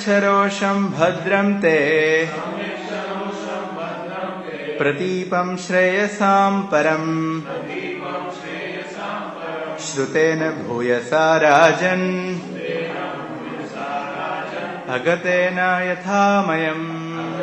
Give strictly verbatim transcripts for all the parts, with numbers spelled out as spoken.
Samyaksharosham bhadram te Pratipam shreyasam param Shrutena bhuyasa rajan Agatena yathamayam.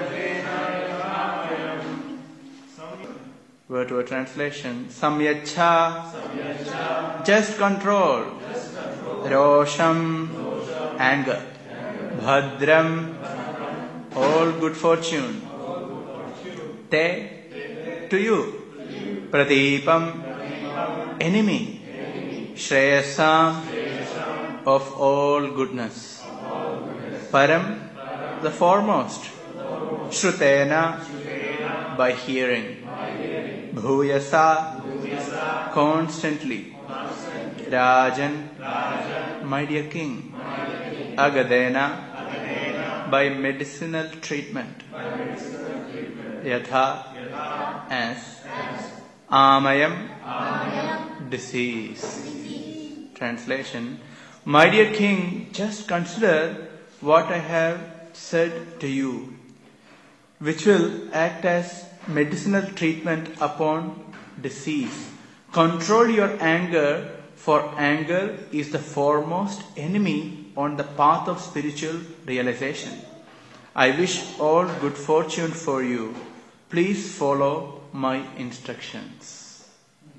Word to word translation. Samyacha, just control. Rosham, anger. Bhadram, all good fortune. Te, to you. Pratipam, enemy. Shreyasam, of all goodness. Param, the foremost. Shrutena, by hearing. Bhuyasa, constantly. Rajan, my dear king. Agadena, by medicinal treatment. Yatha, as. Amayam, disease. Translation. My dear king, just consider what I have said to you, which will act as medicinal treatment upon disease. Control your anger, for anger is the foremost enemy on the path of spiritual realization. I wish all good fortune for you. Please follow my instructions.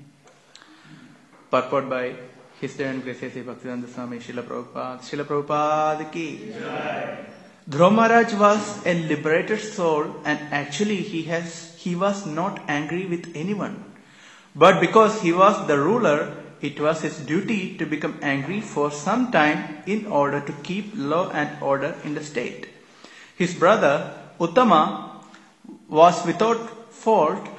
Purport by His Divine Grace Bhaktivedanta Swami Srila Prabhupada. Srila Prabhupada ki. Dhruva Maharaj was a liberated soul, and actually he has he was not angry with anyone. But because he was the ruler, it was his duty to become angry for some time in order to keep law and order in the state. His brother Uttama was without fault,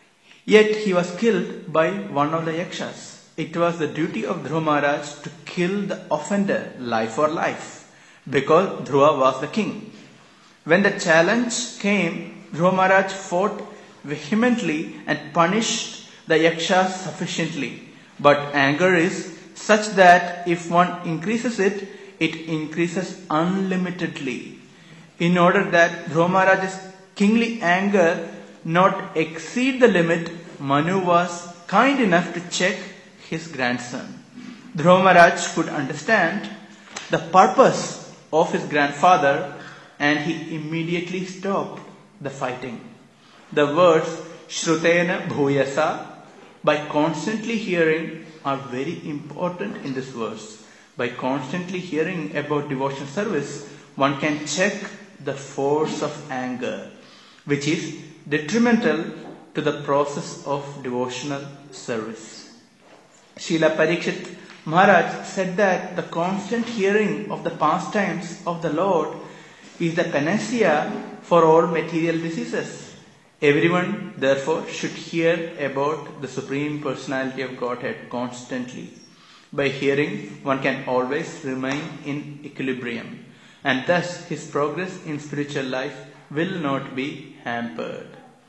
yet he was killed by one of the yakshas. It was the duty of Dhruva Maharaj to kill the offender life for life, because Dhruva was the king. When the challenge came, Dhruva Maharaj fought vehemently and punished the yakshas sufficiently. But anger is such that if one increases it, it increases unlimitedly. In order that Dhruva Maharaj's kingly anger not exceed the limit, Manu was kind enough to check his grandson. Dhruva Maharaj could understand the purpose of his grandfather, and he immediately stopped the fighting. The words Shrutena Bhuyasa, by constantly hearing, are very important in this verse. By constantly hearing about devotional service, one can check the force of anger, which is detrimental to the process of devotional service. Srila Parikshit Maharaj said that the constant hearing of the pastimes of the Lord is the panacea for all material diseases. Everyone, therefore, should hear about the Supreme Personality of Godhead constantly. By hearing, one can always remain in equilibrium, and thus his progress in spiritual life will not be hampered.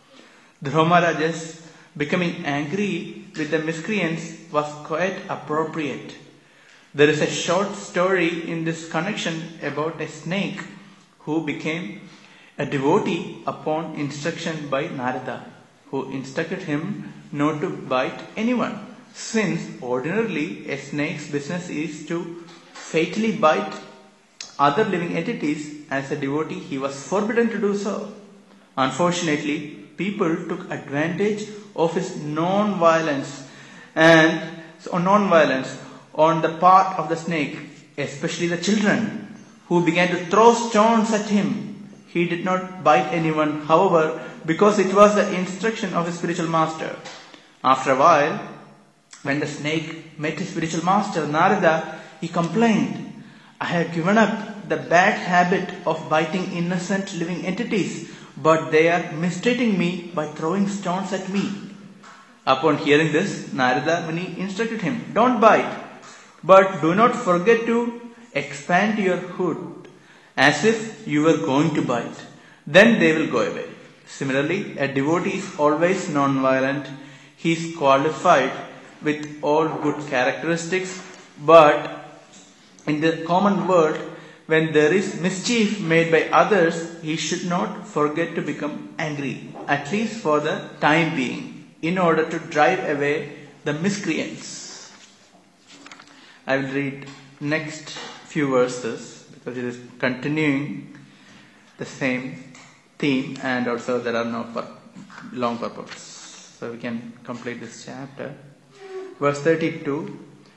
Dhruva Maharaj's becoming angry with the miscreants was quite appropriate. There is a short story in this connection about a snake who became a devotee upon instruction by Narada, who instructed him not to bite anyone, since ordinarily a snake's business is to fatally bite other living entities. As a devotee, he was forbidden to do so. Unfortunately, people took advantage of his non-violence and so non-violence on the part of the snake, especially the children, who began to throw stones at him. He did not bite anyone, however, because it was the instruction of his spiritual master. After a while, when the snake met his spiritual master, Narada, he complained, I have given up the bad habit of biting innocent living entities, but they are mistreating me by throwing stones at me. Upon hearing this, Narada Muni instructed him, don't bite, but do not forget to expand your hood, as if you were going to bite. Then they will go away. Similarly, a devotee is always non-violent. He is qualified with all good characteristics, but in the common world, when there is mischief made by others, he should not forget to become angry, at least for the time being, in order to drive away the miscreants. I will read next few verses because it is continuing the same theme, and also there are no pur- long purports. So we can complete this chapter. Verse thirty-two.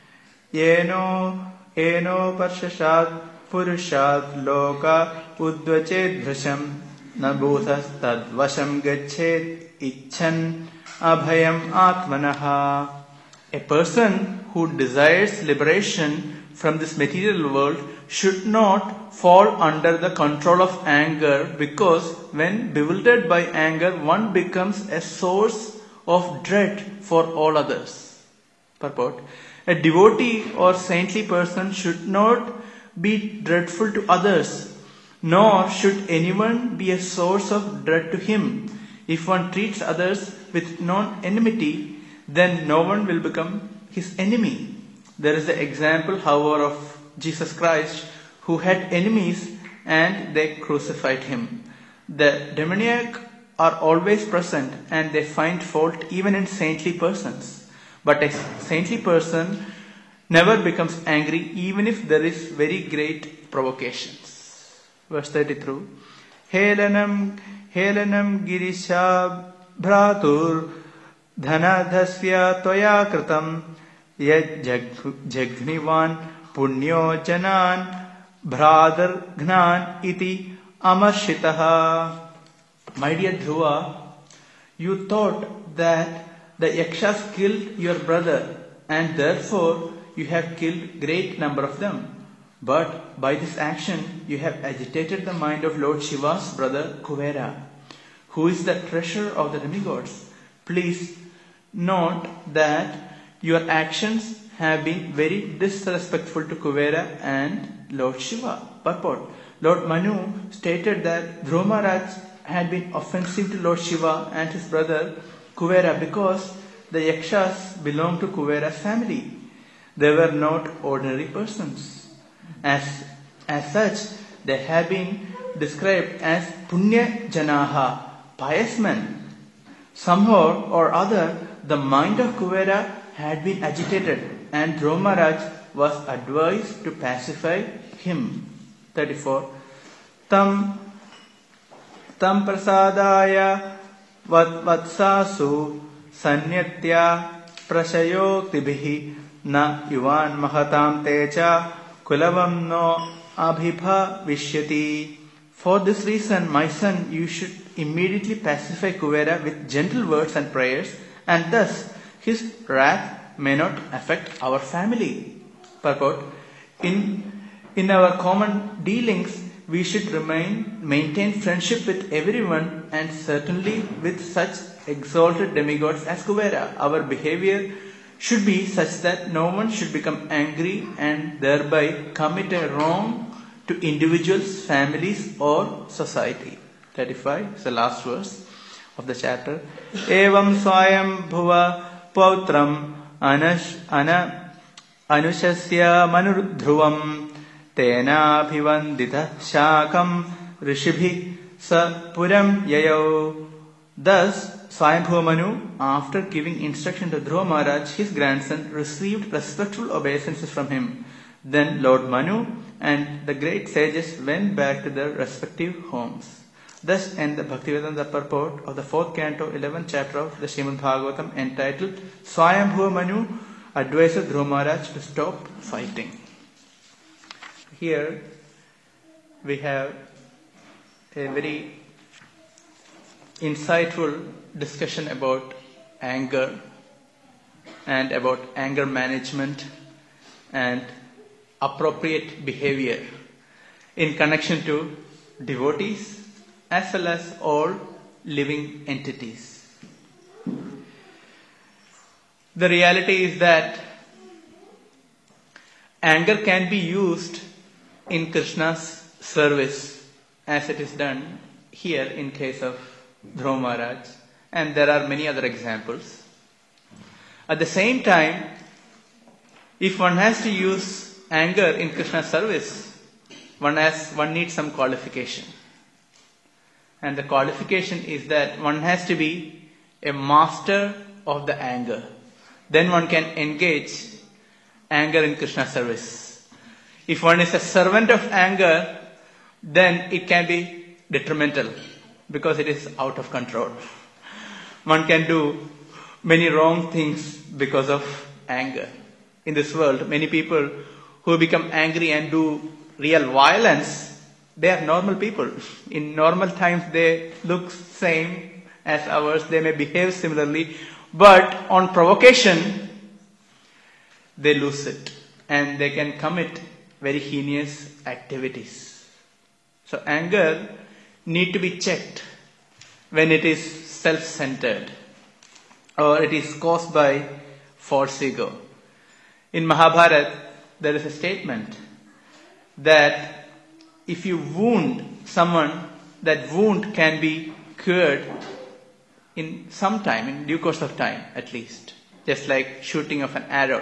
Yeno eno parshashat purushat loka udvachet bhrasham nabhuthas tadvasham gachet icchan abhayam atmanaha. A person who desires liberation from this material world should not fall under the control of anger, because when bewildered by anger, one becomes a source of dread for all others. Purport. A devotee or saintly person should not be dreadful to others, nor should anyone be a source of dread to him. If one treats others with non-enmity, then no one will become his enemy. There is the example, however, of Jesus Christ, who had enemies and they crucified him. The demoniac are always present and they find fault even in saintly persons. But a saintly person never becomes angry even if there is very great provocations. Verse thirty-three. Helanam Helanam Girisha Bhratur Dhanadhasya Toya Kritam Yad Jagnivan Punyo Janan Bhradar Gnan Iti Amarshitaha. My dear Dhruva, you thought that the Yakshas killed your brother, and therefore you have killed great number of them. But by this action you have agitated the mind of Lord Shiva's brother Kuvera, who is the treasurer of the demigods. Please note that your actions have been very disrespectful to Kuvera and Lord Shiva. Purport. Lord Manu stated that Dhruva Maharaj had been offensive to Lord Shiva and his brother Kuvera because the Yakshas belonged to Kuvera's family. They were not ordinary persons. As, as such, they have been described as Punya Janaha, pious men. Somehow or other, the mind of Kuvera had been agitated, and Dhruva Maharaj was advised to pacify him. thirty-four. Tam Tam prasadaya vatsasu sanyatya prashayoktibihi na yuvan mahatam techa kulavam no abhibha vishyati. For this reason, my son, you should immediately pacify Kuvera with gentle words and prayers, and thus his wrath may not affect our family. Purport. In, in our common dealings, we should remain, maintain friendship with everyone, and certainly with such exalted demigods as Kuvera. Our behavior should be such that no one should become angry and thereby commit a wrong to individuals, families or society. thirty-five is the last verse of the chapter. Evam swayam bhuva pautram anash ana anushasya manudhruvam tena bhivandita shakam rishibhi sa puram yayo. Thus Swayambhuva Manu, after giving instruction to Dhruva Maharaj, his grandson, received respectful obeisances from him. Then Lord Manu and the great sages went back to their respective homes. Thus ends the Bhaktivedanta purport of the fourth canto, eleventh chapter of the Srimad Bhagavatam, entitled Swayambhuva Manu advises Dhruva Maharaj to stop fighting. Here we have a very insightful discussion about anger and about anger management and appropriate behavior in connection to devotees as well as all living entities. The reality is that anger can be used in Krishna's service, as it is done here in case of Dhruva Maharaj, and there are many other examples. At the same time, if one has to use anger in Krishna's service, one has, one needs some qualification. And the qualification is that one has to be a master of the anger. Then one can engage anger in Krishna service. If one is a servant of anger, then it can be detrimental because it is out of control. One can do many wrong things because of anger. In this world, many people who become angry and do real violence, they are normal people. In normal times, they look same as ours. They may behave similarly. But on provocation, they lose it. And they can commit very heinous activities. So anger need to be checked when it is self-centered or it is caused by false ego. In Mahabharata, there is a statement that if you wound someone, that wound can be cured in some time, in due course of time at least, just like shooting of an arrow.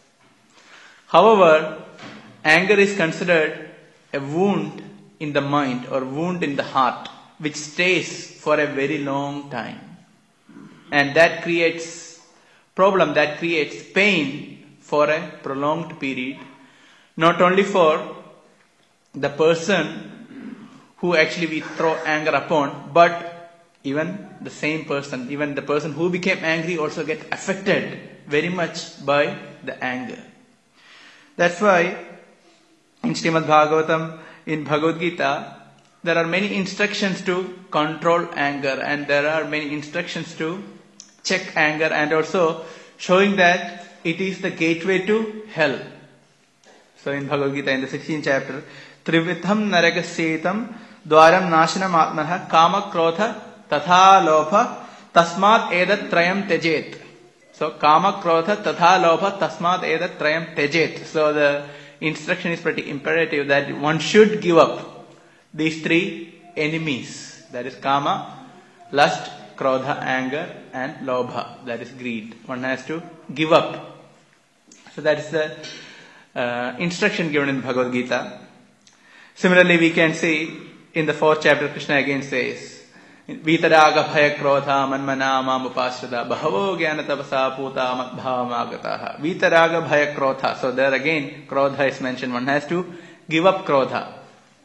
However, anger is considered a wound in the mind or wound in the heart, which stays for a very long time. And that creates problem, that creates pain for a prolonged period, not only for the person who actually we throw anger upon, but even the same person, even the person who became angry also get affected very much by the anger. That's why in Srimad Bhagavatam, in Bhagavad Gita, there are many instructions to control anger and there are many instructions to check anger and also showing that it is the gateway to hell. So in Bhagavad Gita, in the sixteenth chapter, Trivitham Naragasyetam Dwaram Nashanam Atmanah Kama Krodha Tatha Lobha Tasmat Edat Trayam Tejet. So Kama Krodha Tatha Lobha Tasmat Edat Trayam Tejet. So the instruction is pretty imperative that one should give up these three enemies. That is Kama, lust, Krodha, anger, and Lobha, that is greed. One has to give up. So that is the uh, instruction given in Bhagavad Gita. Similarly, we can see in the fourth chapter, Krishna again says, Vitaraga bhaya krodha manmana mamupashrada bhavo jnana tapasa puta madbhavamagataha. Vitaraga bhaya krodha. So there again, krodha is mentioned. One has to give up krodha.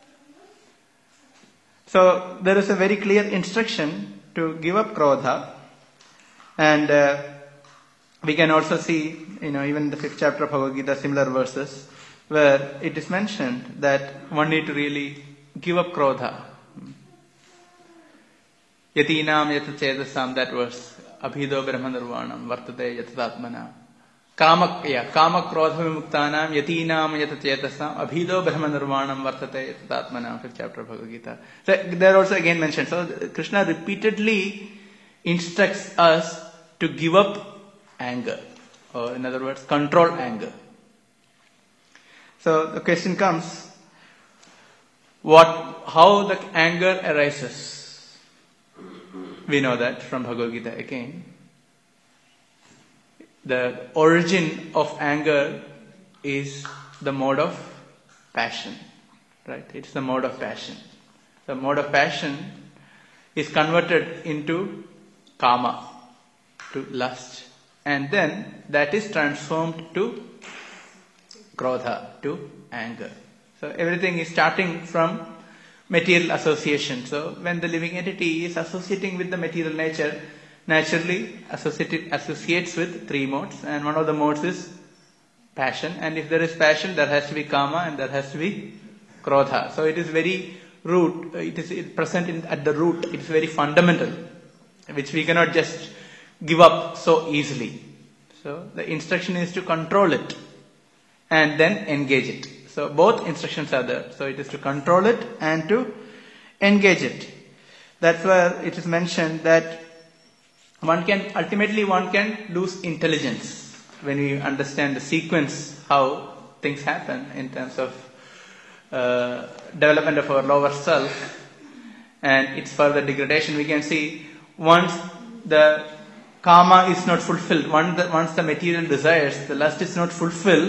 So there is a very clear instruction to give up krodha. And uh, we can also see, you know, even in the fifth chapter of Bhagavad Gita, similar verses, where it is mentioned that one need to really give up krodha. Yatinam yatachedasam, that verse, abhido brahmanirvanam vartate yatatatmanam. Kama, yeah, kama krodha vimuktanam yatinam yatachedasam abhido brahmanirvanam vartate yatatatmanam, fifth chapter of Bhagavad Gita. So there also again mentioned. So Krishna repeatedly instructs us to give up anger, or in other words, control anger. So the question comes, what, how the anger arises? We know that from Bhagavad Gita again. The origin of anger is the mode of passion, right? It's the mode of passion. The mode of passion is converted into kama, to lust, and then that is transformed to krodha, to anger. So everything is starting from material association. So when the living entity is associating with the material nature, naturally associated, associates with three modes, and one of the modes is passion. And if there is passion, there has to be kama and there has to be krodha. So it is very root, it is present in, at the root, it is very fundamental, which we cannot just give up so easily. So the instruction is to control it and then engage it. So both instructions are there. So it is to control it and to engage it. That's where it is mentioned that one can, ultimately one can lose intelligence when we understand the sequence, how things happen in terms of uh, development of our lower self and its further degradation. We can see once the kama is not fulfilled, once the, once the material desires, the lust is not fulfilled,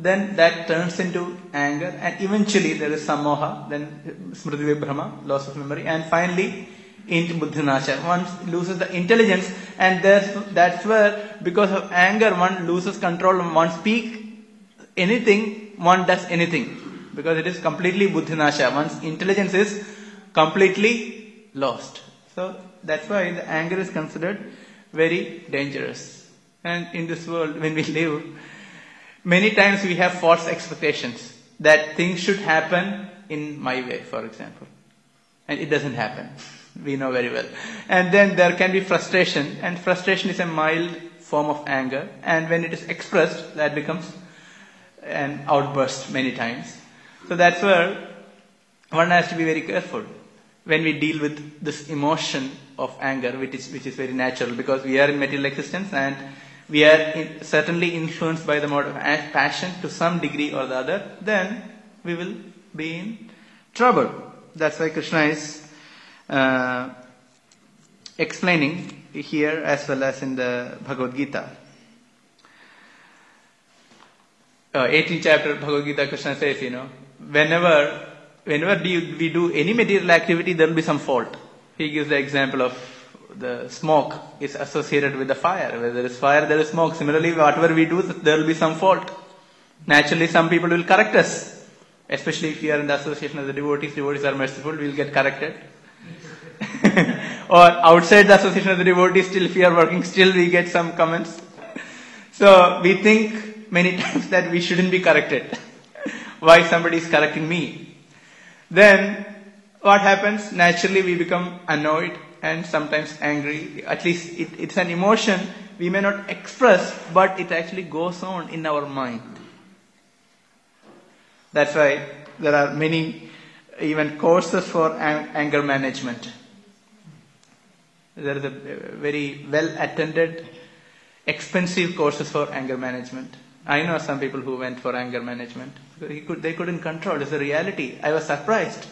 then that turns into anger, and eventually there is samoha, then smriti vibhrama, loss of memory, and finally into buddhinasha. One loses the intelligence, and that's, that's where, because of anger, one loses control. One speaks anything, one does anything, because it is completely buddhinasha. One's intelligence is completely lost. So that's why the anger is considered very dangerous. And in this world, when we live, many times we have false expectations that things should happen in my way, for example. And it doesn't happen. We know very well. And then there can be frustration, and frustration is a mild form of anger. And when it is expressed, that becomes an outburst many times. So that's where one has to be very careful when we deal with this emotion of anger, which is, which is very natural, because we are in material existence and we are in, certainly influenced by the mode of passion to some degree or the other. Then we will be in trouble. That's why Krishna is uh, explaining here as well as in the Bhagavad Gita. Uh, eighteenth chapter Bhagavad Gita, Krishna says, you know, whenever whenever we do any material activity, there will be some fault. He gives the example of the smoke is associated with the fire. Where there is fire, there is smoke. Similarly, whatever we do, there will be some fault. Naturally, some people will correct us. Especially if you are in the association of the devotees, devotees are merciful, we will get corrected. Or outside the association of the devotees, still if we are working, still we get some comments. So we think many times that we shouldn't be corrected. Why somebody is correcting me? Then what happens? Naturally we become annoyed and sometimes angry. At least it, it's an emotion we may not express, but it actually goes on in our mind. That's why there are many even courses for ang- anger management. There is a very well attended, expensive courses for anger management. I know some people who went for anger management. He could, they couldn't control. It's a reality. I was surprised.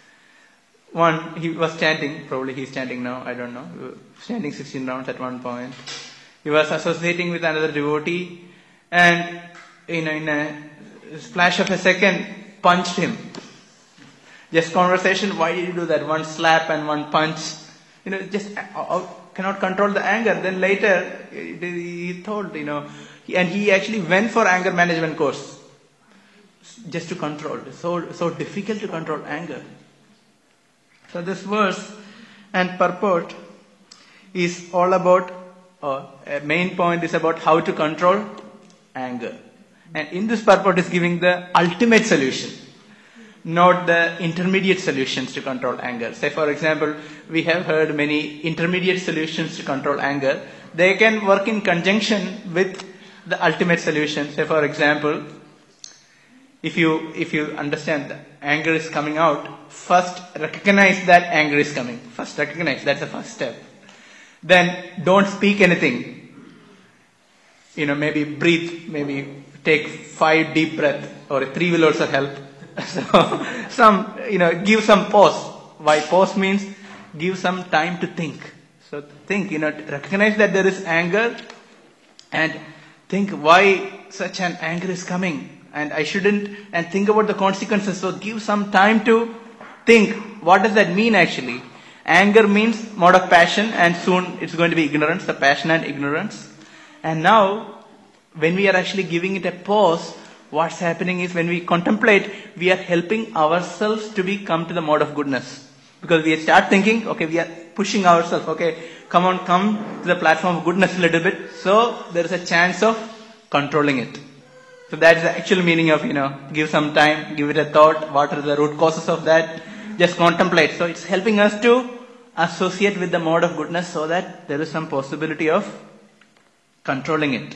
One, he was chanting, probably he's chanting now, I don't know, chanting sixteen rounds at one point. He was associating with another devotee and in a, in a splash of a second punched him. Just conversation, why did you do that? One slap and one punch. You know, just uh, cannot control the anger. Then later he told, you know, and he actually went for anger management course just to control. So, so difficult to control anger. So this verse and purport is all about, uh, a main point is about how to control anger. And in this purport is giving the ultimate solution, not the intermediate solutions to control anger. Say for example, we have heard many intermediate solutions to control anger. They can work in conjunction with the ultimate solution. Say for example, if you if you understand that anger is coming out, first recognize that anger is coming. First recognize, that's the first step. Then don't speak anything. You know, maybe breathe, maybe take five deep breaths, or three will also help. So, some, you know, give some pause. Why pause means give some time to think. So think, you know, recognize that there is anger and think why such an anger is coming. And I shouldn't, and think about the consequences. So give some time to think, what does that mean actually? Anger means mode of passion, and soon it's going to be ignorance, the passion and ignorance. And now, when we are actually giving it a pause, what's happening is when we contemplate, we are helping ourselves to be come to the mode of goodness. Because we start thinking, okay, we are pushing ourselves, okay, come on, come to the platform of goodness a little bit. So there is a chance of controlling it. So that's the actual meaning of, you know, give some time, give it a thought, what are the root causes of that, just contemplate. So it's helping us to associate with the mode of goodness so that there is some possibility of controlling it.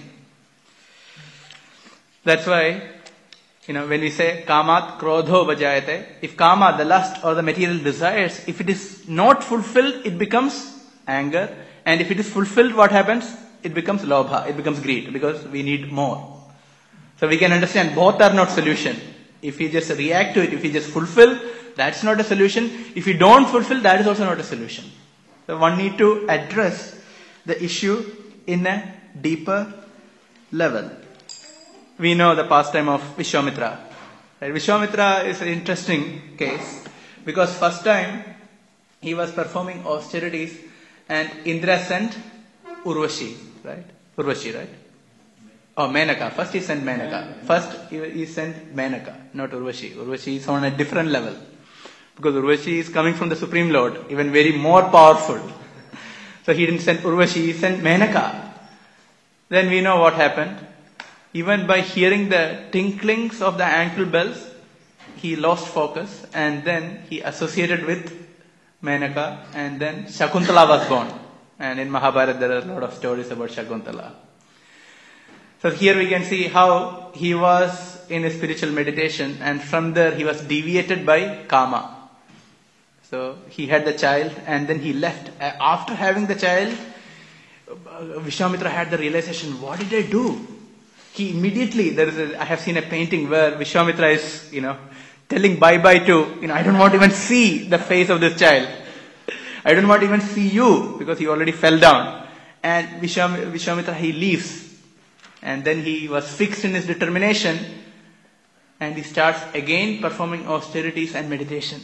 That's why, you know, when we say kamat krodho bhajayate, if kama, the lust or the material desires, if it is not fulfilled, it becomes anger. And if it is fulfilled, what happens? It becomes lobha, it becomes greed, because we need more. So we can understand both are not solution. If we just react to it, if we just fulfill, that's not a solution. If we don't fulfill, that is also not a solution. So one need to address the issue in a deeper level. we know the pastime of Vishwamitra. Right? Vishwamitra is an interesting case because first time he was performing austerities and Indra sent Urvashi, right? Urvashi, right? Oh, Menaka. First he sent Menaka. First he, he sent Menaka, not Urvashi. Urvashi is on a different level. Because Urvashi is coming from the Supreme Lord, even very more powerful. So he didn't send Urvashi, he sent Menaka. Then we know what happened. Even by hearing the tinklings of the ankle bells, he lost focus and then he associated with Menaka and then Shakuntala was born. And in Mahabharata there are a lot of stories about Shakuntala. So here we can see how he was in a spiritual meditation and from there he was deviated by Kama. So he had the child and then he left. After having the child, Vishwamitra had the realization, what did I do? He immediately, there is a, I have seen a painting where Vishwamitra is, you know, telling bye-bye to, you know, I don't want to even see the face of this child. I don't want to even see you because he already fell down. And Vishwam, Vishwamitra, he leaves. And then he was fixed in his determination and he starts again performing austerities and meditation.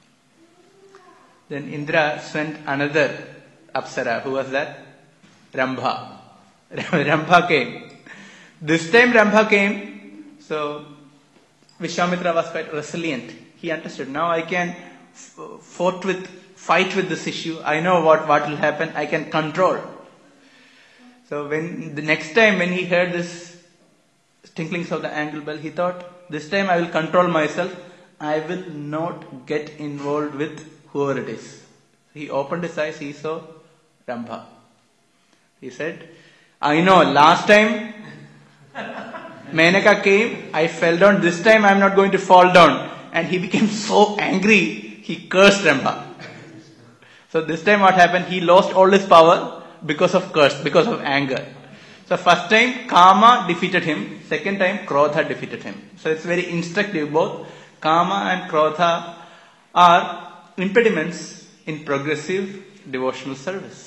Then Indra sent another Apsara. Who was that? Rambha. Rambha came. This time Rambha came, so Vishwamitra was quite resilient. He understood, now I can f- fought with, fight with this issue. I know what, what will happen. I can control. So when the next time when he heard this tinklings of the ankle bell, he thought, this time I will control myself. I will not get involved with whoever it is. He opened his eyes, he saw Rambha. He said, I know, last time Menaka came, I fell down. This time I am not going to fall down. And he became so angry, he cursed Rambha. So this time what happened? He lost all his power because of curse, because of anger. So first time Kama defeated him. Second time Krodha defeated him. So it's very instructive. Both Kama and Krodha are impediments in progressive devotional service.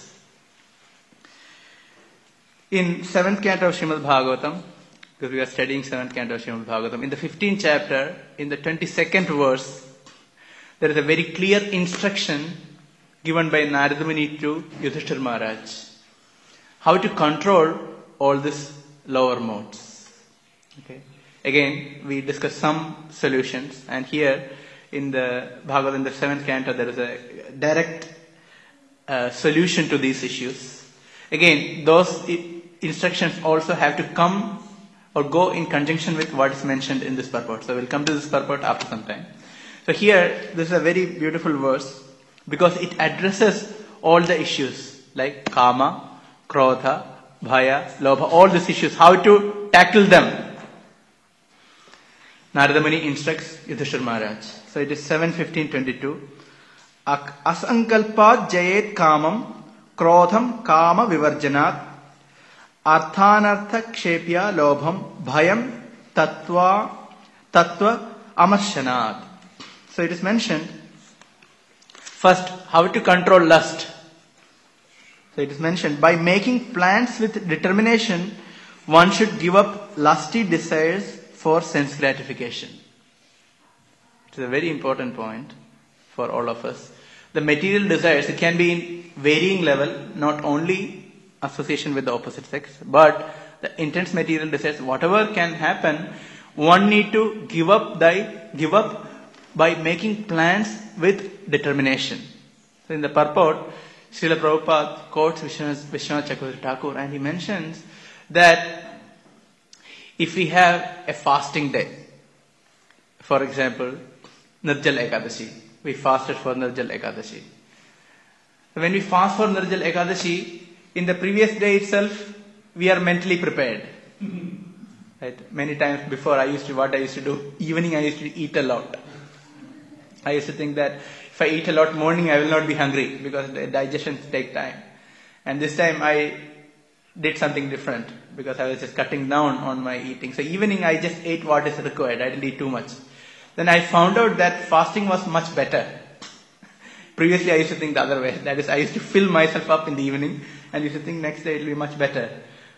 In seventh canto of Srimad Bhagavatam, because we are studying seventh canto of Srimad Bhagavatam, in the fifteenth chapter, in the twenty-second verse, there is a very clear instruction given by Narada Muni to Yudhishthira Maharaj. How to control all these lower modes. Okay. Again, we discussed some solutions, and here in the Bhagavatam, in the seventh canto, there is a direct uh, solution to these issues. Again, those I- instructions also have to come or go in conjunction with what is mentioned in this purport. So we'll come to this purport after some time. So here, this is a very beautiful verse because it addresses all the issues like Kama, Krodha, Bhaya, Lobha, all these issues, how to tackle them. Narada Muni instructs Yudhishthira Maharaj. So it is seven fifteen twenty-two. Asankalpat jayet kamam krodham kama vivarjanat arthanartha kshepya lobham bhayam tattva tattva amashanat. So it is mentioned first how to control lust. So it is mentioned by making plans with determination one should give up lusty desires for sense gratification. It is a very important point for all of us. The material desires, it can be in varying level, not only association with the opposite sex, but the intense material desires, whatever can happen, one need to give up the, give up by making plans with determination. So in the purport, Srila Prabhupada quotes Vishwanath Chakravarti Thakur and he mentions that if we have a fasting day, for example, Nirjal Ekadashi, we fasted for Nirjal Ekadashi. When we fast for Nirjal Ekadashi, in the previous day itself, we are mentally prepared. Right? Many times before I used to, what I used to do, evening I used to eat a lot. I used to think that if I eat a lot morning, I will not be hungry because the digestion take time. And this time I did something different because I was just cutting down on my eating. So evening I just ate what is required. I didn't eat too much. Then I found out that fasting was much better. Previously I used to think the other way. That is, I used to fill myself up in the evening and used to think next day it will be much better.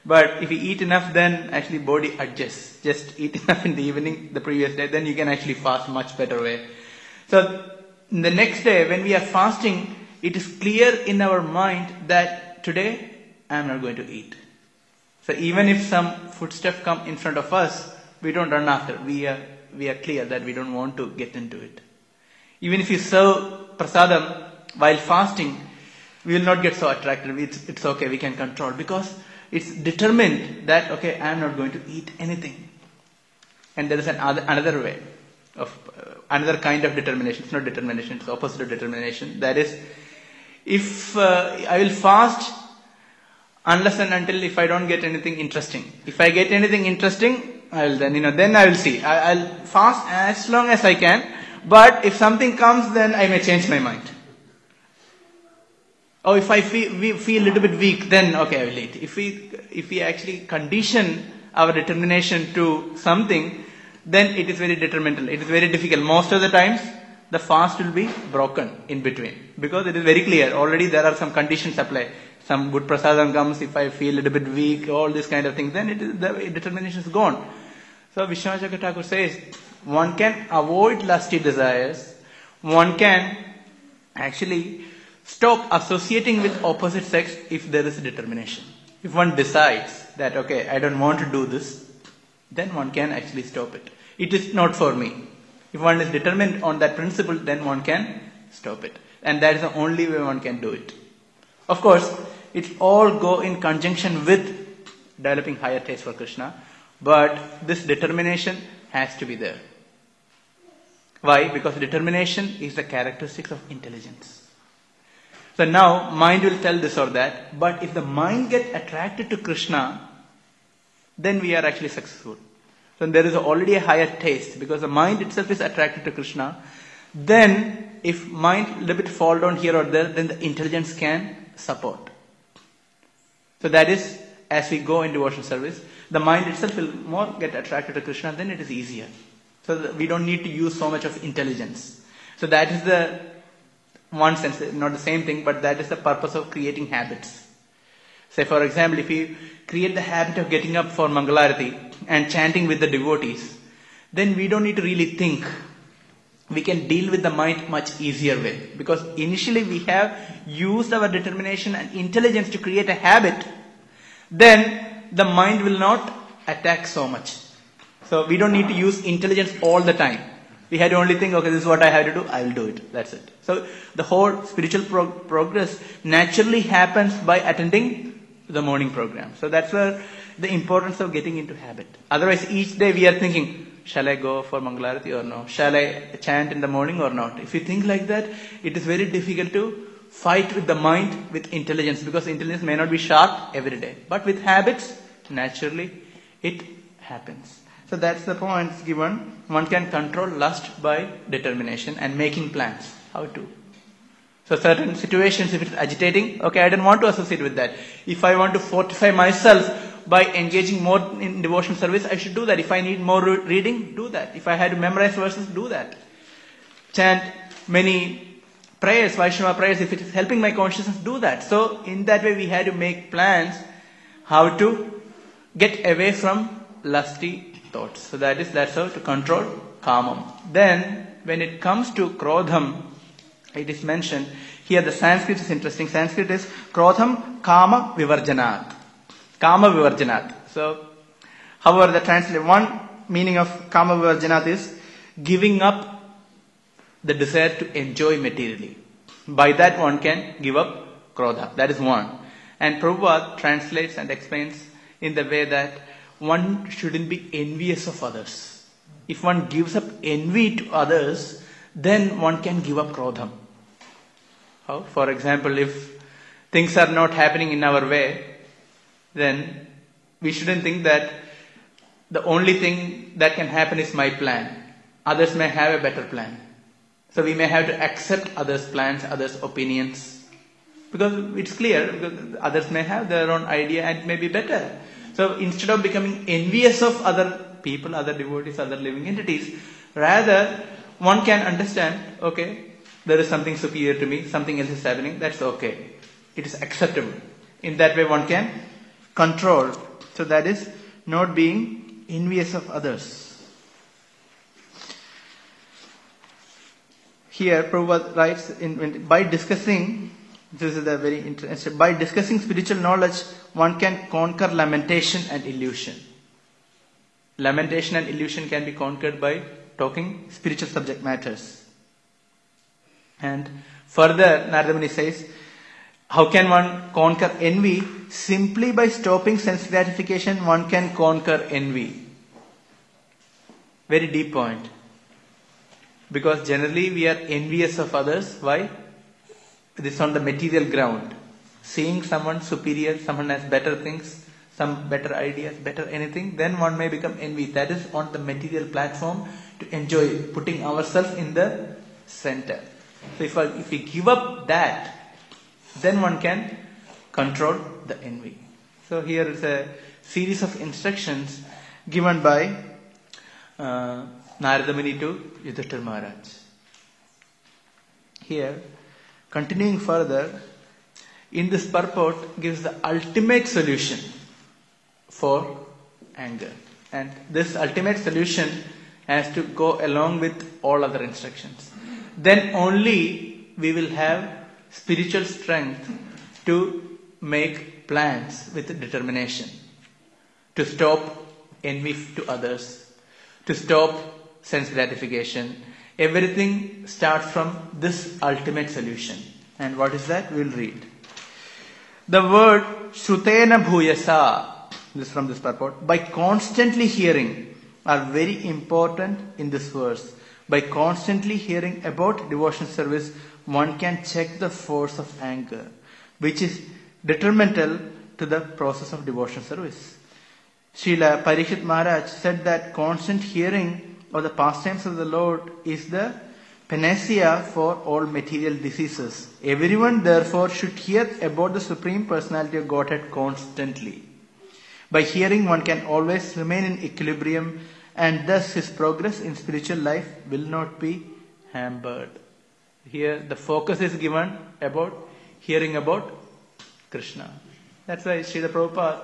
But if you eat enough, then actually body adjusts. Just eat enough in the evening, the previous day, then you can actually fast much better way. So the next day when we are fasting, it is clear in our mind that today I am not going to eat. So even if some foodstuff come in front of us, we don't run after. We are we are clear that we don't want to get into it. Even if you serve prasadam while fasting, we will not get so attracted. It's, it's okay, we can control, because it's determined that, okay, I am not going to eat anything. And there is another, another way of, uh, another kind of determination. It's not determination, it's opposite of determination. That is, if uh, I will fast unless and until if I don't get anything interesting. If I get anything interesting, I will then, you know, then I will see. I, I'll fast as long as I can, but if something comes, then I may change my mind. Or if I feel, we feel a little bit weak, then okay, I will eat. If we, if we actually condition our determination to something, then it is very detrimental. It is very difficult. Most of the times, the fast will be broken in between. Because it is very clear. Already there are some conditions apply. Some good prasadam comes, if I feel a little bit weak, all this kind of things, then it is, the determination is gone. So Vishwanath Thakur says, one can avoid lusty desires. One can actually stop associating with opposite sex if there is a determination. If one decides that, okay, I don't want to do this, then one can actually stop it. It is not for me. If one is determined on that principle, then one can stop it. And that is the only way one can do it. Of course, it all go in conjunction with developing higher taste for Krishna, but this determination has to be there. Why? Because determination is the characteristic of intelligence. So now, mind will tell this or that, but if the mind gets attracted to Krishna, then we are actually successful. So there is already a higher taste, because the mind itself is attracted to Krishna. Then, if mind a little bit fall down here or there, then the intelligence can support. So that is, as we go in devotional service, the mind itself will more get attracted to Krishna, then it is easier. So we don't need to use so much of intelligence. So that is the one sense, not the same thing, but that is the purpose of creating habits. Say for example, if you create the habit of getting up for Mangalarati and chanting with the devotees, then we don't need to really think. We can deal with the mind much easier way. Because initially we have used our determination and intelligence to create a habit, then the mind will not attack so much. So we don't need to use intelligence all the time. We had to only think, okay, this is what I have to do, I will do it. That's it. So the whole spiritual pro- progress naturally happens by attending the morning program. So that's where the importance of getting into habit. Otherwise, each day we are thinking, shall I go for Mangalarati or no? Shall I chant in the morning or not? If you think like that, it is very difficult to fight with the mind with intelligence, because intelligence may not be sharp every day. But with habits, naturally, it happens. So that's the point given. One can control lust by determination and making plans. How to? So certain situations, if it's agitating, okay, I don't want to associate with that. If I want to fortify myself by engaging more in devotional service, I should do that. If I need more reading, do that. If I had to memorize verses, do that. Chant many prayers, Vaishnava prayers, if it is helping my consciousness, do that. So in that way we had to make plans how to get away from lusty thoughts. So that is, that's how to control kamam. Then when it comes to krodham, it is mentioned here, the Sanskrit is interesting. Sanskrit is krodham kama vivarjanat. Kama vivarjanat. So however the translation, one meaning of kama vivarjanat is giving up the desire to enjoy materially. By that one can give up krodha. That is one. And Prabhupada translates and explains in the way that one shouldn't be envious of others. If one gives up envy to others, then one can give up krodham. How? For example, if things are not happening in our way, then we shouldn't think that the only thing that can happen is my plan. Others may have a better plan. So we may have to accept others' plans, others' opinions. Because it's clear, because others may have their own idea and it may be better. So instead of becoming envious of other people, other devotees, other living entities, rather one can understand, okay, there is something superior to me, something else is happening, that's okay. It is acceptable. In that way one can control So that is not being envious of others. Here, Prabhupada writes, in, by discussing, this is a very interesting, by discussing spiritual knowledge, one can conquer lamentation and illusion. Lamentation and illusion can be conquered by talking spiritual subject matters. And further, Narada Muni says, how can one conquer envy? Simply by stopping sense gratification, one can conquer envy. Very deep point. Because generally we are envious of others. Why? This is on the material ground. Seeing someone superior, someone has better things, some better ideas, better anything, then one may become envy. That is on the material platform to enjoy putting ourselves in the center. So if, I, if we give up that, then one can control the envy. So here is a series of instructions given by uh, Narada Muni to Yudhishthira Maharaj. Here, continuing further, in this purport gives the ultimate solution for anger. And this ultimate solution has to go along with all other instructions. Then only we will have spiritual strength to make plans with determination, to stop envy to others, to stop sense gratification. Everything starts from this ultimate solution. And what is that? We will read. The word Shrutena Bhuyasa, this is from this purport, by constantly hearing, are very important in this verse. By constantly hearing about devotion service, one can check the force of anger, which is detrimental to the process of devotion service. Srila Parikshit Maharaj said that constant hearing of the pastimes of the Lord is the panacea for all material diseases. Everyone therefore should hear about the Supreme Personality of Godhead constantly. By hearing, one can always remain in equilibrium, and thus his progress in spiritual life will not be hampered. Here the focus is given about hearing about Krishna. That's why Srila Prabhupada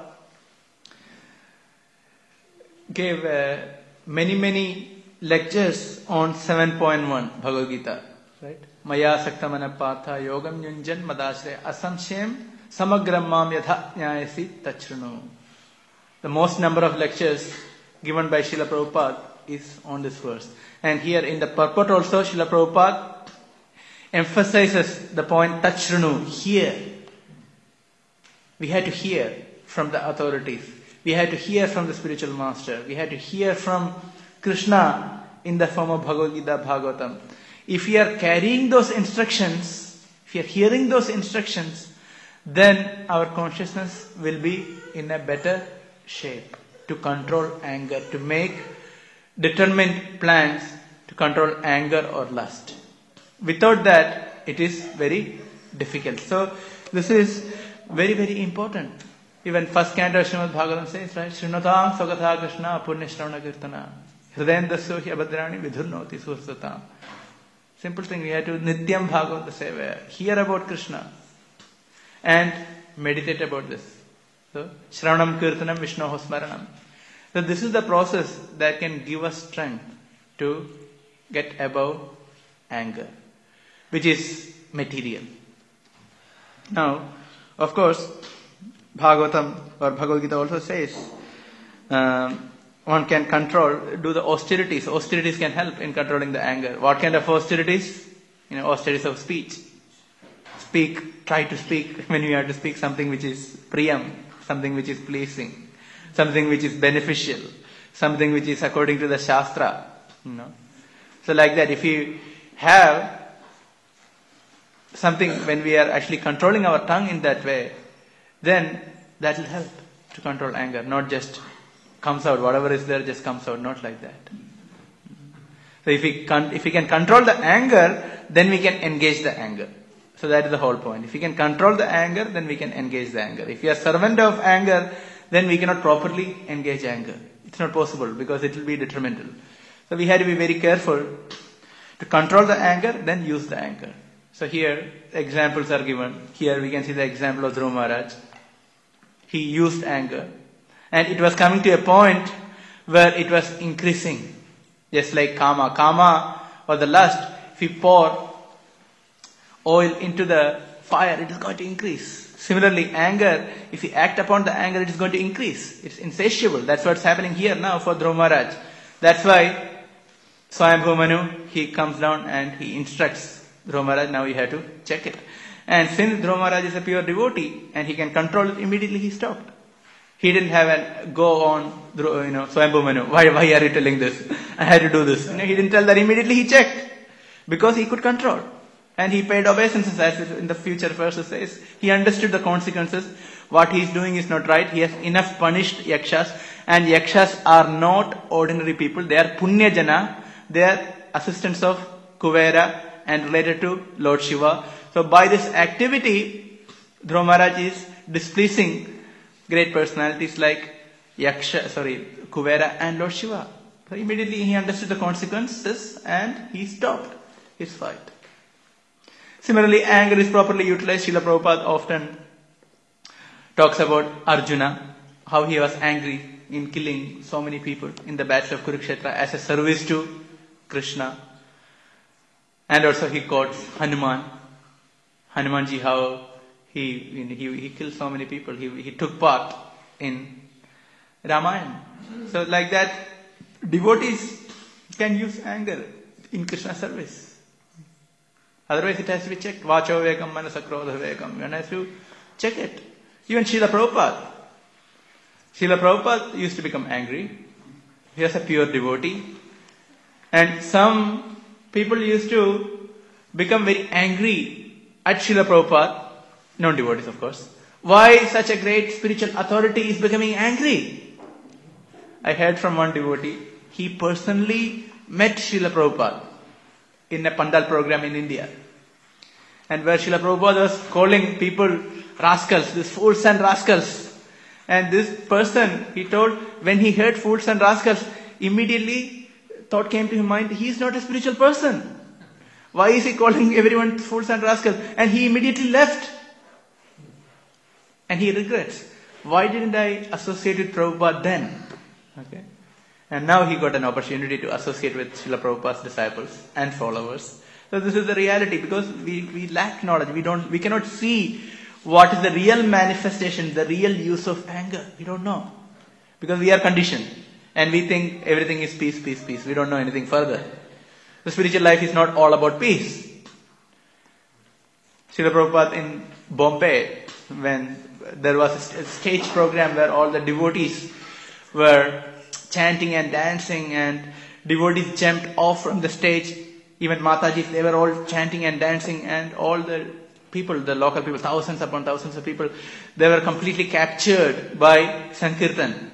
gave uh, many, many lectures on seven point one Bhagavad Gita. Right? Maya saktamana partha yogam yunjan madashre asamshem samagram mam yatha nyayasi tachrunu. The most number of lectures given by Srila Prabhupada is on this verse. And here in the purport also, Srila Prabhupada emphasizes the point tachrunu, hear. We had to hear from the authorities. We had to hear from the spiritual master. We had to hear from Krishna in the form of Bhagavad Gita, Bhagavatam. If we are carrying those instructions, if we are hearing those instructions, then our consciousness will be in a better shape to control anger, to make determined plans to control anger or lust. Without that, it is very difficult. So, this is very, very important. Even first canto of Srimad Bhagavatam says, right? Shrinotam Sagatha Krishna Punya Shravana Kirtana Hridayandasyo Abhadrani Vidhurnoti Sursatam. Simple thing, we have to Nityam Bhagavata Seva. Hear about Krishna and meditate about this. So, Shravanam Kirtanam Vishnoho Smaranam. So this is the process that can give us strength to get above anger, which is material. Now, of course, Bhagavatam or Bhagavad Gita also says um, one can control, do the austerities. Austerities can help in controlling the anger. What kind of austerities? You know, austerities of speech. Speak, try to speak when you have to speak something which is priyam, something which is pleasing, something which is beneficial, something which is according to the Shastra. You know. So like that, if you have something, when we are actually controlling our tongue in that way, then that will help to control anger. Not just comes out, whatever is there just comes out, not like that. So if we, con- if we can control the anger, then we can engage the anger. So that is the whole point. If we can control the anger, then we can engage the anger. If we are servant of anger, then we cannot properly engage anger. It's not possible because it will be detrimental. So we have to be very careful to control the anger, then use the anger. So here examples are given. Here we can see the example of Dhruva Maharaj. He used anger And it was coming to a point where it was increasing. Just like kama. Kama or the lust, if you pour oil into the fire, it is going to increase. Similarly, anger, if you act upon the anger, it is going to increase. It's insatiable. That's what's happening here now for Dhruva Maharaj. That's why Swayambhu Manu, he comes down and he instructs Dhruva Maharaj, now you have to check it. And since Dhruva Maharaj is a pure devotee and he can control it, immediately he stopped. He didn't have a go on, you know, Swayambhu Manu, why, why are you telling this? I had to do this. You know, he didn't tell that. Immediately he checked because he could control. And he paid obeisances, as in the future verse says. He understood the consequences. What he is doing is not right. He has enough punished yakshas. And yakshas are not ordinary people. They are punya jana. They are assistants of Kuvera and related to Lord Shiva. So by this activity, Dhruva Maharaj is displeasing great personalities like Yaksha, sorry, Kuvera and Lord Shiva. So immediately he understood the consequences and he stopped his fight. Similarly, anger is properly utilized. Srila Prabhupada often talks about Arjuna, how he was angry in killing so many people in the battle of Kurukshetra as a service to Krishna. And also he quotes Hanuman. Hanumanji, how he, he, he killed so many people. He, he took part in Ramayana. So like that, devotees can use anger in Krishna service. Otherwise it has to be checked. Vacho vekam manasa krodha vekam. One has to check it. Even Srila Prabhupada. Srila Prabhupada used to become angry. He was a pure devotee. And some people used to become very angry at Srila Prabhupada. Non-devotees, of course. Why such a great spiritual authority is becoming angry? I heard from one devotee. He personally met Srila Prabhupada in a Pandal program in India. And where Srila Prabhupada was calling people rascals, these fools and rascals. And this person, he told, when he heard fools and rascals, immediately thought came to his mind, he is not a spiritual person. Why is he calling everyone fools and rascals? And he immediately left. And he regrets. Why didn't I associate with Prabhupada then? Okay. And now he got an opportunity to associate with Srila Prabhupada's disciples and followers. So this is the reality, because we, we lack knowledge. We don't, we cannot see what is the real manifestation, the real use of anger. We don't know. Because we are conditioned. And we think everything is peace, peace, peace. We don't know anything further. The spiritual life is not all about peace. Srila Prabhupada in Bombay, when there was a stage program where all the devotees were chanting and dancing, and devotees jumped off from the stage. Even Matajis, they were all chanting and dancing, and all the people, the local people, thousands upon thousands of people, they were completely captured by Sankirtan.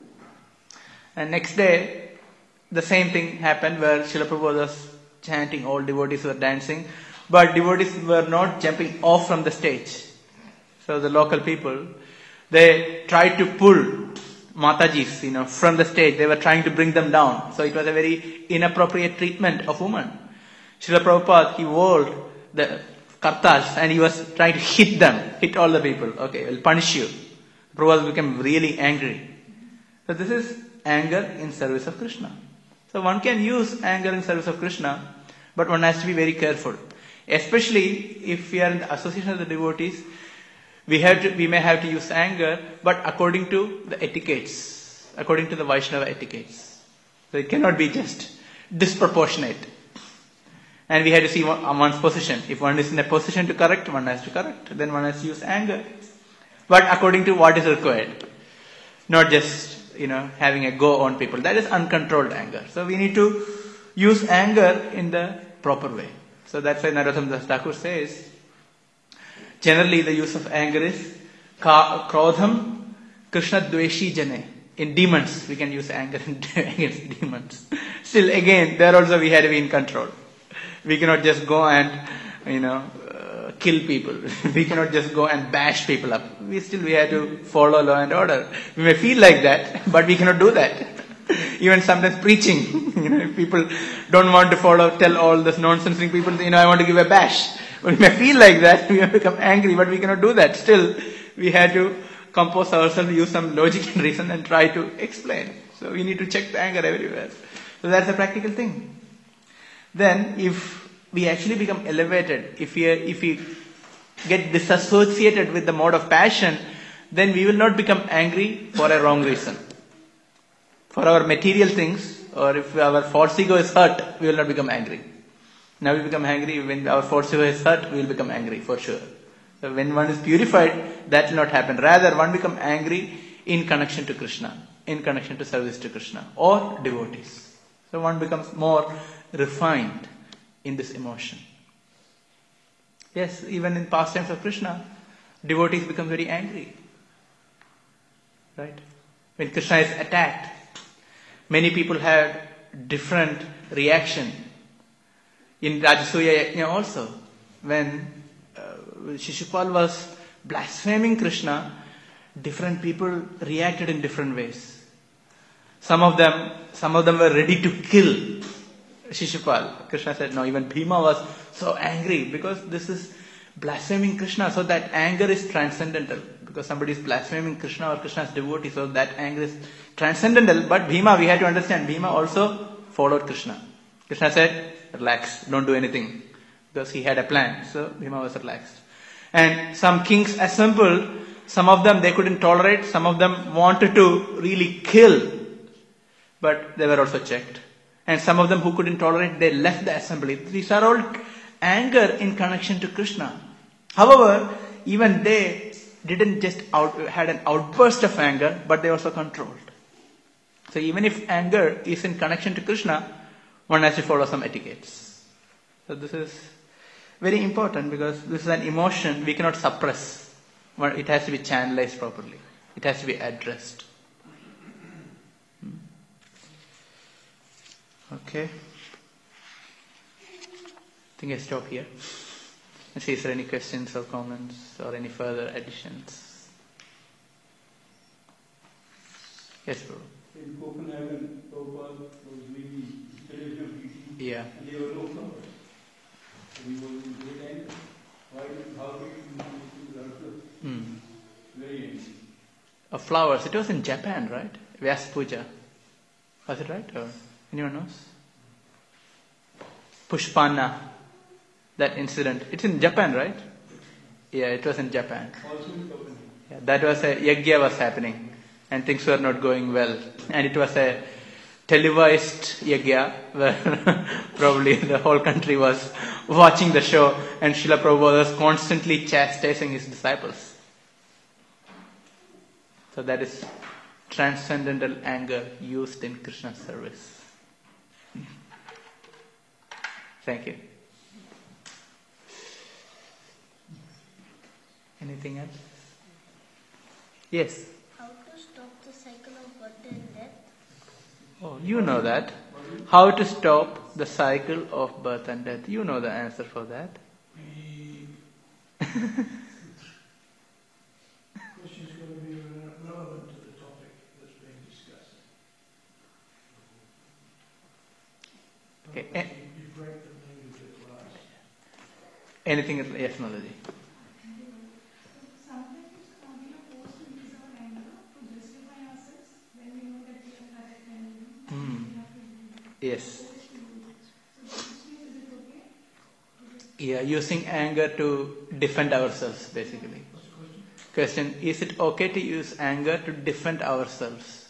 And next day, the same thing happened where Srila Prabhupada was chanting, all devotees were dancing, but devotees were not jumping off from the stage. So the local people, they tried to pull Matajis, you know, from the stage. They were trying to bring them down. So it was a very inappropriate treatment of women. Srila Prabhupada, he wore the kartas and he was trying to hit them, hit all the people. Okay, I'll punish you. Prabhupada became really angry. So this is anger in service of Krishna. So one can use anger in service of Krishna, but one has to be very careful. Especially if we are in the association of the devotees, we have to, we may have to use anger, but according to the etiquettes, according to the Vaishnava etiquettes. So it cannot be just disproportionate. And we have to see one, one's position. If one is in a position to correct, one has to correct. Then one has to use anger. But according to what is required. Not just, you know, having a go on people. That is uncontrolled anger. So we need to use anger in the proper way. So that's why Narottam Das Thakur says, generally the use of anger is ka, krodham krishna dveshi jane. In demons, we can use anger against demons. Still, again, there also we have to be in control. We cannot just go and, you know, uh, kill people. We cannot just go and bash people up. We still, we have to follow law and order. We may feel like that, but we cannot do that. Even sometimes preaching, you know, if people don't want to follow, tell all this nonsense thing, people, you know, I want to give a bash. We may feel like that, we have become angry, but we cannot do that. Still, we have to compose ourselves, use some logic and reason and try to explain. So we need to check the anger everywhere. So that's a practical thing. Then if we actually become elevated, if we, if we get disassociated with the mode of passion, then we will not become angry for a wrong reason. For our material things, or if our false ego is hurt, we will not become angry. Now we become angry when our false ego is hurt, we will become angry for sure. So when one is purified, that will not happen. Rather, one become angry in connection to Krishna, in connection to service to Krishna, or devotees. So one becomes more refined in this emotion. Yes, even in pastimes of Krishna, devotees become very angry. Right? When Krishna is attacked, many people have different reaction. In Rajasuya Yajna also, when uh, Shishupal was blaspheming Krishna, different people reacted in different ways. Some of them, some of them were ready to kill Shishupal. Krishna said, no, even Bhima was so angry because this is blaspheming Krishna. So that anger is transcendental. Because somebody is blaspheming Krishna or Krishna's devotee, so that anger is transcendental. But Bhima, we have to understand, Bhima also followed Krishna. Krishna said, relax, don't do anything. Because he had a plan. So Bhima was relaxed. And some kings assembled. Some of them they couldn't tolerate. Some of them wanted to really kill. But they were also checked. And some of them who couldn't tolerate, they left the assembly. These are all anger in connection to Krishna. However, even they didn't just out, had an outburst of anger, but they also controlled. So even if anger is in connection to Krishna, one has to follow some etiquettes. So this is very important because this is an emotion we cannot suppress. It has to be channelized properly. It has to be addressed. Okay. I think I stop here. Let's see if there are any questions or comments or any further additions. Yes, bro. In Copenhagen, Prabhupada was leading installation of teaching. Yeah. And there were no flowers. So we were in great anger. Why did how did we ourselves? Mm. Very angry. Of flowers. It was in Japan, right? Vyas Puja. Was it right? Or anyone knows? Pushpana. That incident. It's in Japan, right? Yeah, it was in Japan. Also in Copenhagen. Yeah, that was a yajna was happening. And things were not going well. And it was a televised yajna where probably the whole country was watching the show and Srila Prabhupada was constantly chastising his disciples. So that is transcendental anger used in Krishna's service. Thank you. Anything else? Yes. How to stop the cycle of birth and death? Oh, you know that. How to stop the cycle of birth and death. You know the answer for that. Question is going to be relevant to the topic that's being discussed. Okay. Otherwise you, you break the language at last. Anything else? Yes, Malaji. Yes. Yeah, using anger to defend ourselves, basically. Question, is it okay to use anger to defend ourselves?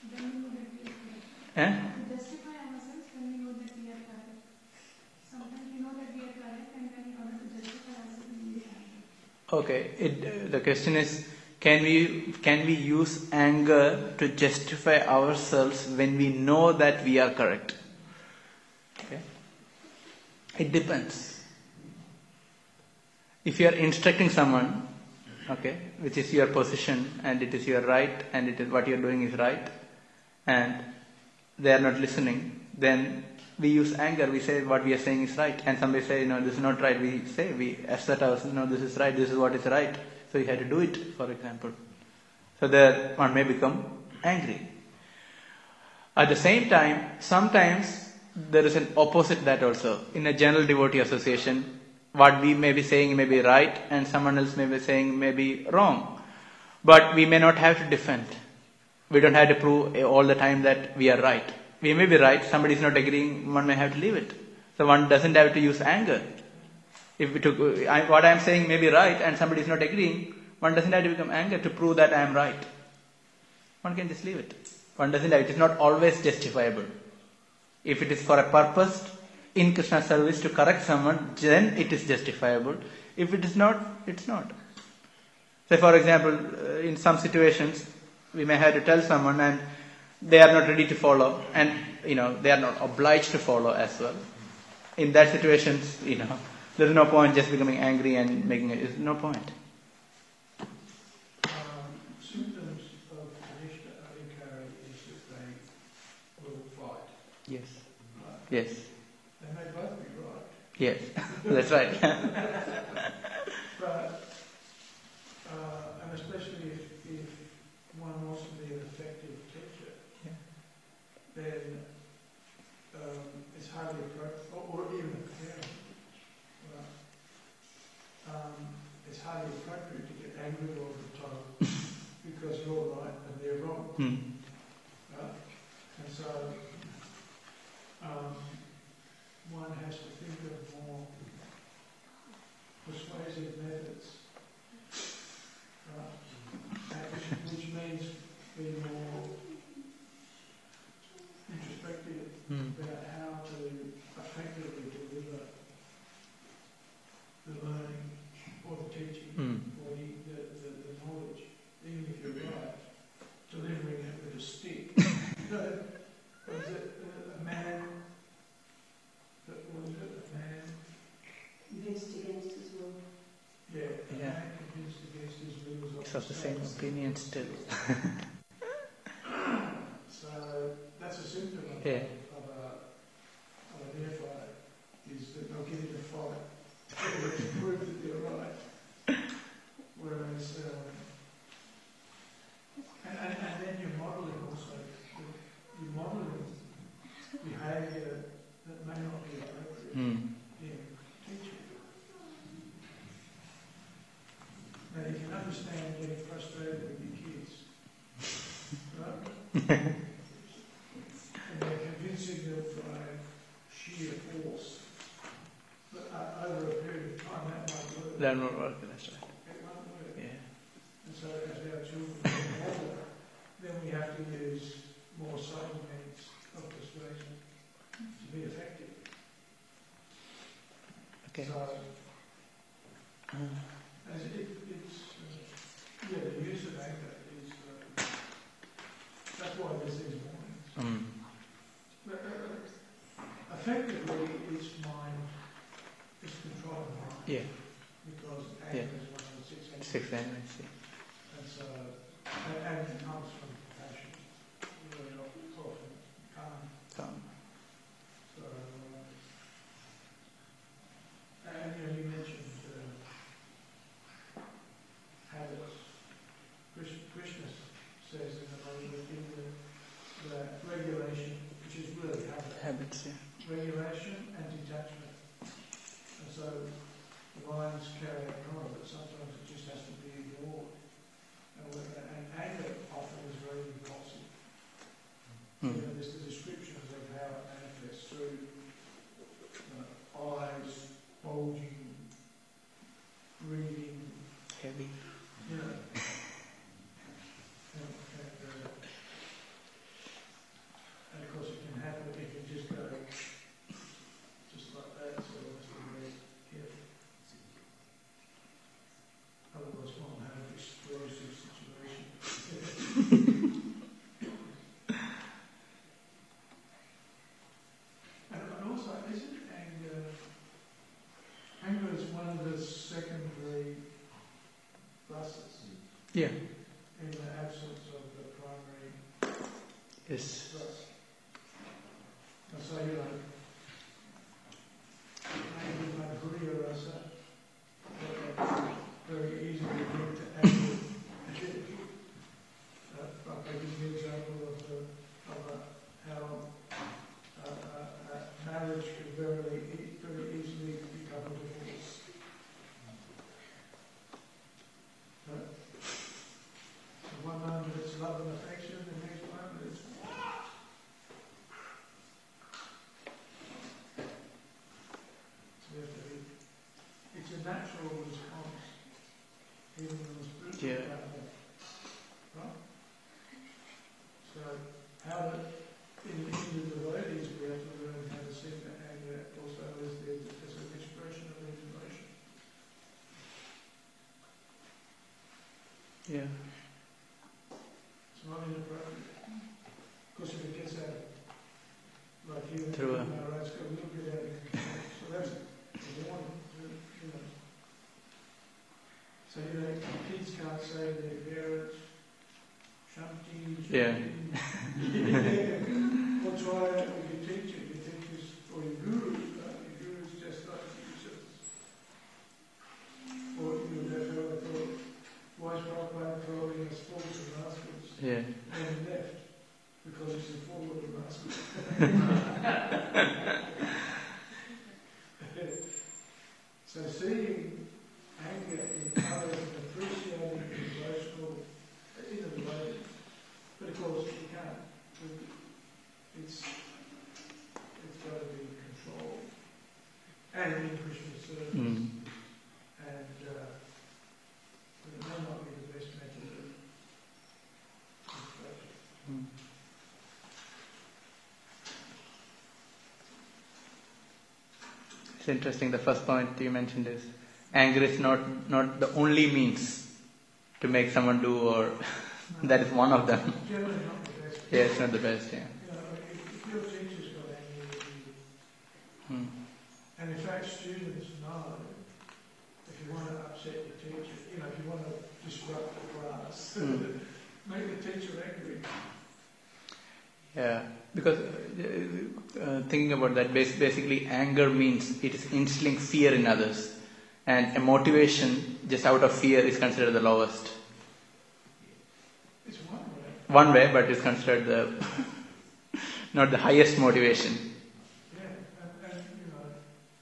Eh? Justify ourselves when we know that we are correct. Sometimes we know that we are correct and then in order to justify ourselves we use anger. Okay, it, uh, the question is, can we can we use anger to justify ourselves when we know that we are correct? Okay. It depends. If you are instructing someone, okay, which is your position and it is your right and it is what you are doing is right, and they are not listening, then we use anger. We say what we are saying is right, and somebody say, no, this is not right. We say, we assert ourselves, no, this is right. This is what is right. So you have to do it, for example. So there one may become angry. At the same time, sometimes there is an opposite that also. In a general devotee association, what we may be saying may be right and someone else may be saying may be wrong. But we may not have to defend. We don't have to prove all the time that we are right. We may be right, somebody is not agreeing, one may have to leave it. So one doesn't have to use anger. If we took, I, what I am saying may be right and somebody is not agreeing, one doesn't have to become angry to prove that I am right. One can just leave it. One doesn't have, it is not always justifiable. If it is for a purpose in Krishna service to correct someone, then it is justifiable. If it is not, it's not. Say for example, uh, in some situations, we may have to tell someone and they are not ready to follow, and you know they are not obliged to follow as well. In that situations, you know, there is no point just becoming angry and making it. There's no point. Um, symptoms of Kanishta Adhikari is that they will fight. Yes. Right? Yes. They may both be right. Yes. That's right. But, uh, and especially if, if one wants to be an effective teacher, Yeah. then um, it's hardly appropriate, or, or even a parent, right? Um, it's hardly appropriate to get angry all the time because you're right and they're wrong, Hmm. right? And so um, one has to think of more persuasive methods, right? And which, which means being more introspective Hmm. about how to effectively deliver the learning or the teaching Hmm. or the, the, the, the knowledge, even if you're right, delivering it with a stick. You know, was it a man, that was it a man, Convinced against his will. yeah, a Yeah. man convinced against his will was It's of the same opinion still. So that's a symptom of, Yeah. of, a, of a neophyte, is that they'll get in a fight to prove that they're right. Whereas, um, and, and, and then you're modelling also, you're modelling behaviour that may not be appropriate Hmm. in teaching. Now you can understand getting frustrated with your kids, right? And they're convincing them by sheer force. But uh, over a period of time that might work. That won't work. That's right. It won't work. Yeah. And so as our children get older, then we have to use more subtle means of persuasion to be effective. Okay. So Uh, as it, it's, uh, yeah, the use of anger is, uh, that's why there's these warnings. um, But, uh, effectively, it's mind, it's control of mind. yeah. Because anger Yeah. is one of the six elements. Six elements. Yeah. And so, and, and it comes from passion. Really often calm. Calm. So, uh, and you know, you mentioned uh, habits. Krishna, Krishna says in the Bhagavad Gita that regulation, which is really habit, Habits. Yeah. regulation and detachment. And so the mind's carrying on, but sometimes it just has to be ignored. And, when- and anger often is very impulsive. Hmm. You know, there's the descriptions of how it manifests through uh, eyes bulging, breathing, Heavy. you know. And, and, uh, and of course it can happen, it can just go just like that, so one has to be very careful. Otherwise one will have an explosive situation. And, and also, isn't anger, anger is one of the secondary buses Yeah. in the absence of the primary Yes. bus. And so, you know, maybe my Buddha rasa, very easily linked to anger. uh, I'll give you an example of, uh, of uh, how uh, uh, uh, marriage can very, e- very easily become a divorce. Right? even on the spiritual Yeah. platform. Right? So, how to, in, in the devotees, we have to learn how to see that anger also as, the, as an expression of their devotion. Yeah. It's not inappropriate. Because if it gets out, like you and True. our rights go a little bit out of control. So that's the warning, you know. So, you know, kids can't say to their parents, Shanti, Yeah. Shanti. Or try it with your teacher, your teachers, or your gurus, right? Your gurus just like teachers. Or, you know, that fellow thought, why is Prabhupada throwing us fools and rascals? Yeah. And he left, because he's a fool of a rascal. So seeing anger in others and appreciating the emotional in a way, but of course you can't. It's it's got to be controlled and in Krishna service, Mm. and uh, but it may not be the best method of instruction. Mm. It's interesting. The first point you mentioned is anger is not, not the only means to make someone do, or that is one of them. Generally not the best. Yeah, it's not the best. Yeah. You know, if, if your teacher's got angry with you, Mm. and in fact students know, if you want to upset your teacher, you know, if you want to disrupt the class, Mm. make the teacher angry. Yeah, because uh, uh, thinking about that, bas- basically anger means it is instilling fear in others, and a motivation just out of fear is considered the lowest. It's one way. One way, but it's considered the not the highest motivation. Yeah, and, and you know,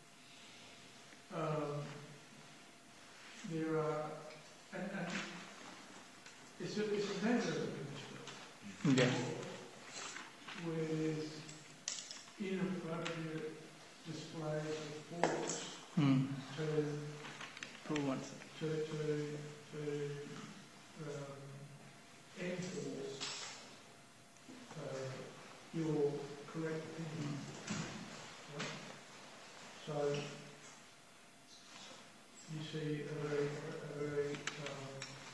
um, there are, and, and it's a, it's a matter of principle. Yeah. Where there's inappropriate display of force Mm. to Prove oneself. to to to um, enforce uh, your correct opinion. Right? So you see a very a very um,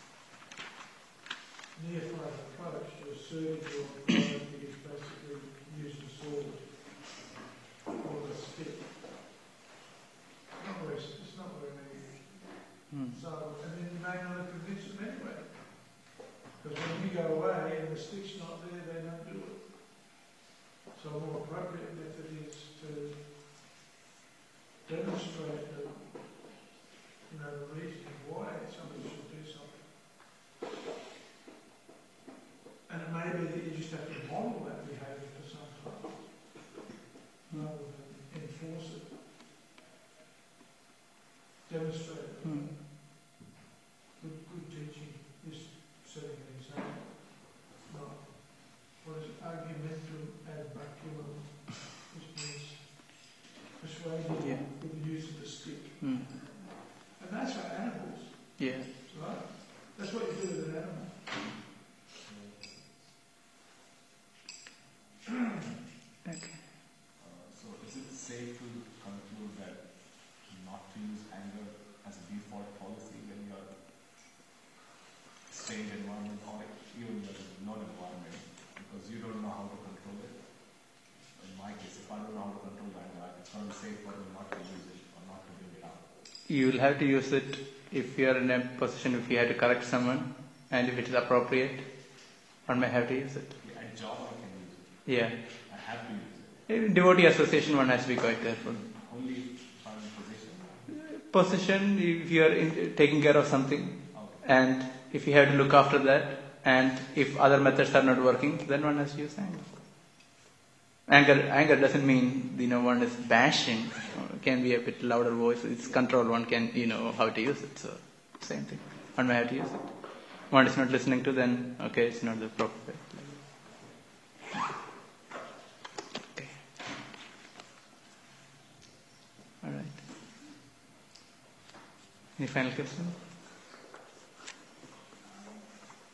neophyte approach to asserting your authority is basically use the sword or the stick. It's not very, it's not very Mm. so, and then you may not have convinced them anyway. Because when you go away and the stick's not there, they don't do it. So a more appropriate method is to demonstrate the, you know, the reason why somebody should do something. And it may be that you just have to model that behaviour for some time, rather than enforce it. Demonstrate it. Mm. Good, good teaching is setting an example, not what is it, argumentum ad baculum, which means persuading Yeah. with the use of the stick. Mm. And that's for animals, Yeah. right? That's what you do with an animal. Okay. Uh, so is it safe to conclude that not to use anger as a default policy when you are staying in environment or even in a non-environment because you don't know how to control it? In my case, if I don't know how to control anger, it's not safe for me not to use it or not to bring it out. You will have to use it if you are in a position if you have to correct someone, and if it is appropriate, one may have to use it. Yeah, at job I can use it. Yeah. I have to use it. In devotee association, one has to be quite careful. Only if I'm in position. Position, if you are in, taking care of something, Okay. and if you have to look after that, and if other methods are not working, then one has to use anger. Anger, anger doesn't mean, you know, one is bashing. It can be a bit louder voice. It's control. One can, you know, how to use it. So, same thing. One may have to use it. One is not listening to, then, okay, it's not the proper way. Okay. All right. Any final question?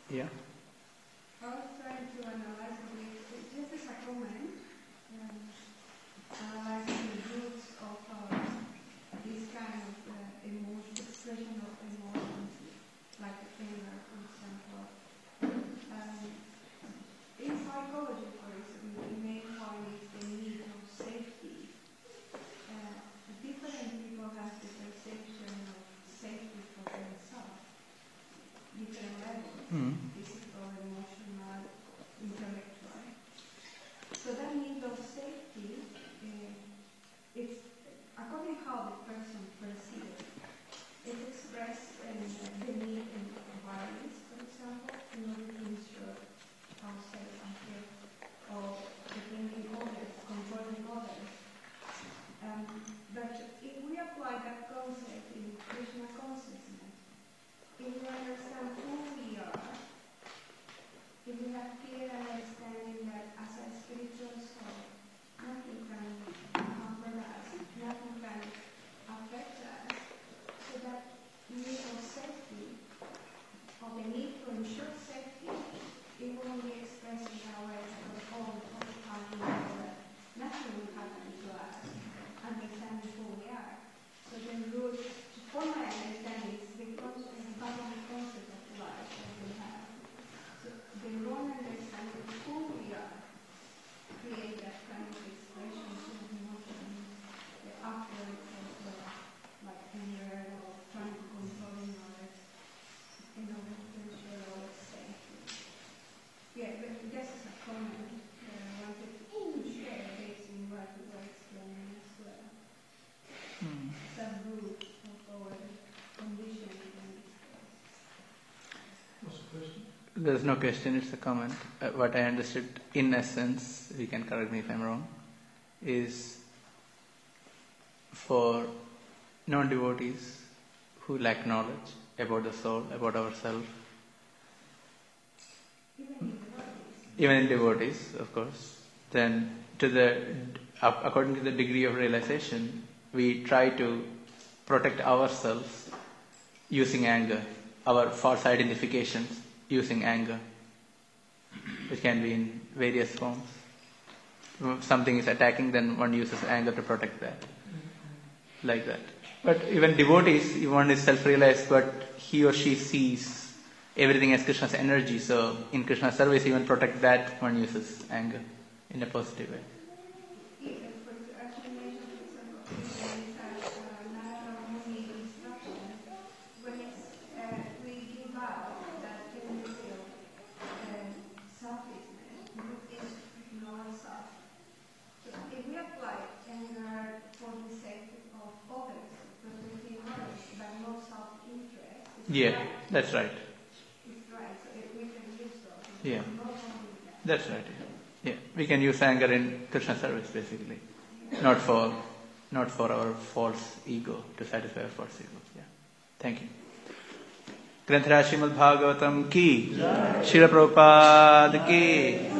Yeah. I was trying to analyze a bit, just as a comment, um, analyzing the roots of uh, this kind of uh, emotion, expression of emotions, like anger, for example. Um, in psychology, for example, the main point is the need of safety. Uh, different people have the perception of safety for themselves, different levels. Mm. Physical, emotional, intellectual. So that need of safety, uh, it's according how the person perceives it. It's expressed in uh, the need in violence, for example, in order to ensure how safe and feel, or defending others, controlling others. Um, but if we apply that concept in Krishna consciousness, if we understand who we are, if we have clear understanding that as a spiritual soul, nothing can hamper us, nothing can affect us, so that need of safety, or the need to ensure safety, it will only express in our way of all of how we are, nothing will happen to us, understanding who we are. So the root, for my understanding, is the concept, the basic concept of life that we have. So the wrong understanding of who we are create that kind of expression of emotions, the afterwards of the, like anger or trying to control others in order to ensure our safety. Yeah, but just as a comment, uh, I wanted to share based on what you were explaining as well. Mm. Some root of our conditioning in this case. What's the question? There's no question, it's a comment. Uh, what I understood, in essence, you can correct me if I'm wrong, is for non-devotees who lack knowledge about the soul, about ourselves, Even in the bodies. even in devotees, of course, then to the, according to the degree of realization, we try to protect ourselves using anger, our false identifications using anger, which can be in various forms. If something is attacking, then one uses anger to protect that, like that. But even devotees, if one is self-realized, but he or she sees everything as Krishna's energy, so in Krishna's service, even protect that, one uses anger in a positive way. Even for the explanation, for example, when it has Narada Muni instruction, when it's, uh, we give out that tendency of uh, selfishness, is lower self. So if we apply anger for the sake of others, protecting others, but no self-interest, it's Yeah, right. that's right. It's right. So if we can use those, Yeah. not only that. That's right. Yeah, we can use anger in Krishna service, basically, not for, not for our false ego, to satisfy our false ego. Yeah. Thank you. Granthara Srimad Bhagavatam ki, Srila Prabhupada ki.